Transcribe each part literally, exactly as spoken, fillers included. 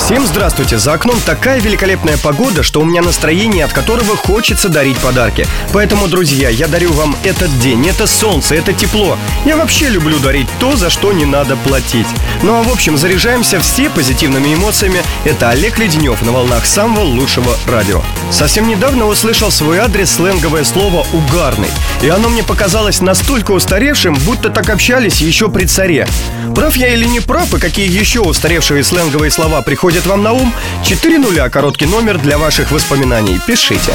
Всем здравствуйте! За окном такая великолепная погода, что у меня настроение, от которого хочется дарить подарки. Поэтому, друзья, я дарю вам этот день, это солнце, это тепло. Я вообще люблю дарить то, за что не надо платить. Ну а в общем, заряжаемся все позитивными эмоциями. Это Олег Леденев на волнах самого лучшего радио. Совсем недавно услышал свой адрес сленговое слово «угарный». И оно мне показалось настолько устаревшим, будто так общались еще при царе. Прав я или не прав, и какие еще устаревшие сленговые слова приходят вам на ум? четыре нуля, короткий номер для ваших воспоминаний. Пишите.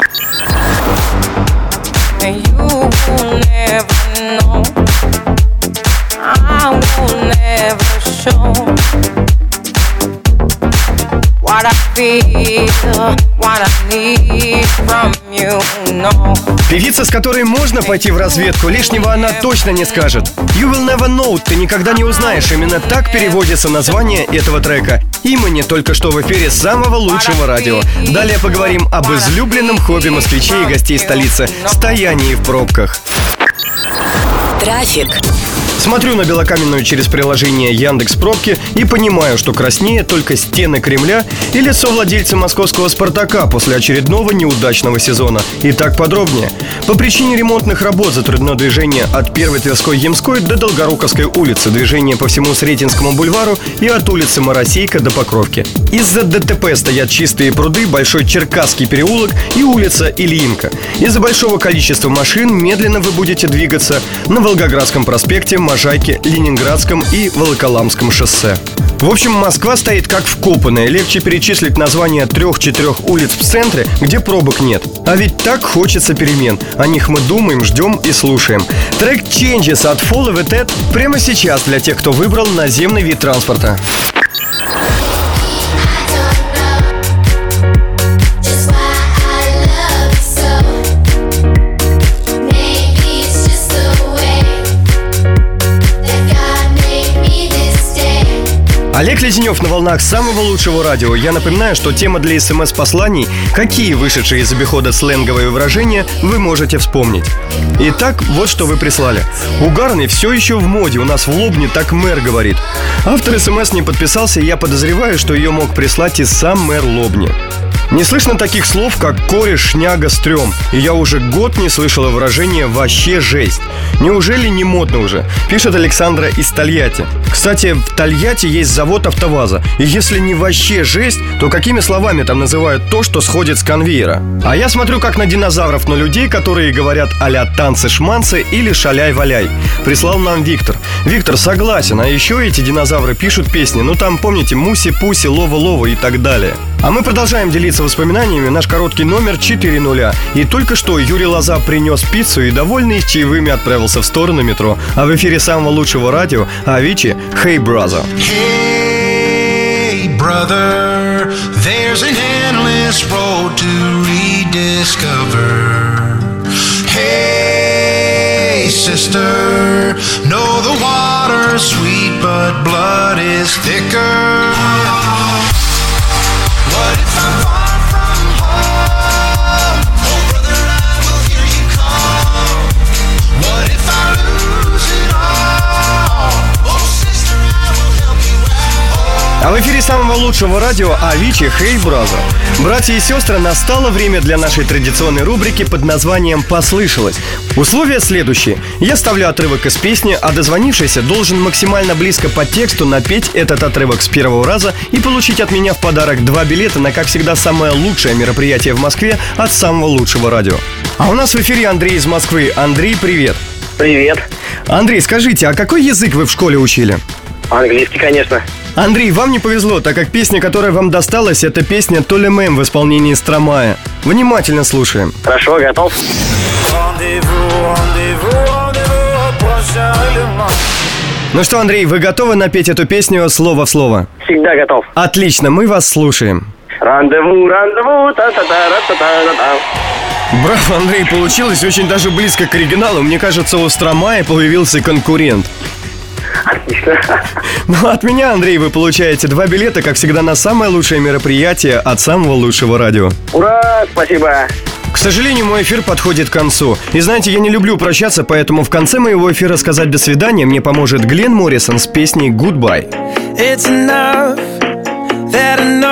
Певица, с которой можно пойти в разведку, лишнего она точно не скажет. You will never know, ты никогда не узнаешь. Именно так переводится название этого трека. И мы не только что в эфире самого лучшего радио. Далее поговорим об излюбленном хобби москвичей и гостей столицы – стоянии в пробках. Трафик. Смотрю на белокаменную через приложение Яндекс.Пробки и понимаю, что краснее только стены Кремля и лицо владельца московского «Спартака» после очередного неудачного сезона. Итак, подробнее. По причине ремонтных работ затруднено движение от Первой Тверской Ямской до Долгоруковской улицы, движение по всему Сретенскому бульвару и от улицы Моросейка до Покровки. Из-за ДТП стоят Чистые пруды, Большой Черкасский переулок и улица Ильинка. Из-за большого количества машин медленно вы будете двигаться на Волгоградском проспекте, Можайке, Ленинградском и Волоколамском шоссе. В общем, Москва стоит как вкопанная. Легче перечислить названия трех-четырех улиц в центре, где пробок нет. А ведь так хочется перемен. О них мы думаем, ждем и слушаем. Трек Changes от Fall of It прямо сейчас для тех, кто выбрал наземный вид транспорта. Олег Леденев на волнах самого лучшего радио. Я напоминаю, что тема для смс-посланий – какие вышедшие из обихода сленговые выражения вы можете вспомнить. Итак, вот что вы прислали. Угарный все еще в моде, у нас в Лобне так мэр говорит. Автор смс не подписался, и я подозреваю, что ее мог прислать и сам мэр Лобни. Не слышно таких слов, как кореш, шняга, стрём. И я уже год не слышала выражения «вообще жесть». Неужели не модно уже? Пишет Александра из Тольятти. Кстати, в Тольятти есть завод «АвтоВАЗа». И если не «вообще жесть», то какими словами там называют то, что сходит с конвейера? А я смотрю как на динозавров, на людей, которые говорят а-ля «танцы-шманцы» или «шаляй-валяй». Прислал нам Виктор. Виктор, согласен, а еще эти динозавры пишут песни. Ну там, помните, «Муси-пуси», «Лова-лова» и так далее. А мы продолжаем делиться воспоминаниями. Наш короткий номер четыре нуля. И только что Юрий Лоза принес пиццу и, довольный, с чаевыми отправился в сторону метро. А в эфире самого лучшего радио Avicii «Hey Brother». Hey brother, there's an endless road to rediscover. Hey sister, know the water's sweet but blood is thicker. What if I'm far from home? Oh brother, I will hear you call. What if I lose it all? Oh sister, I will help you out. А в эфире самого лучшего радио Avicii «Hey Brother». Братья и сестры, настало время для нашей традиционной рубрики под названием «Послышалось». Условия следующие. Я ставлю отрывок из песни, а дозвонившийся должен максимально близко по тексту напеть этот отрывок с первого раза и получить от меня в подарок два билета на, как всегда, самое лучшее мероприятие в Москве от самого лучшего радио. А у нас в эфире Андрей из Москвы. Андрей, привет. Привет. Андрей, скажите, а какой язык вы в школе учили? Английский, конечно. Андрей, вам не повезло, так как песня, которая вам досталась, это песня Толи Мэм в исполнении Стромае. Внимательно слушаем. Хорошо, готов. Ну что, Андрей, вы готовы напеть эту песню слово в слово? Всегда готов. Отлично, мы вас слушаем. Рандеву, рандеву, та-та-та-та-та-та. Браво, Андрей, получилось очень даже близко к оригиналу. Мне кажется, у Стромае появился конкурент. Отлично. Ну, от меня, Андрей, вы получаете два билета, как всегда, на самое лучшее мероприятие от самого лучшего радио. Ура, спасибо. К сожалению, мой эфир подходит к концу. И знаете, я не люблю прощаться, поэтому в конце моего эфира сказать «до свидания» мне поможет Глен Моррисон с песней «Goodbye». It's enough that I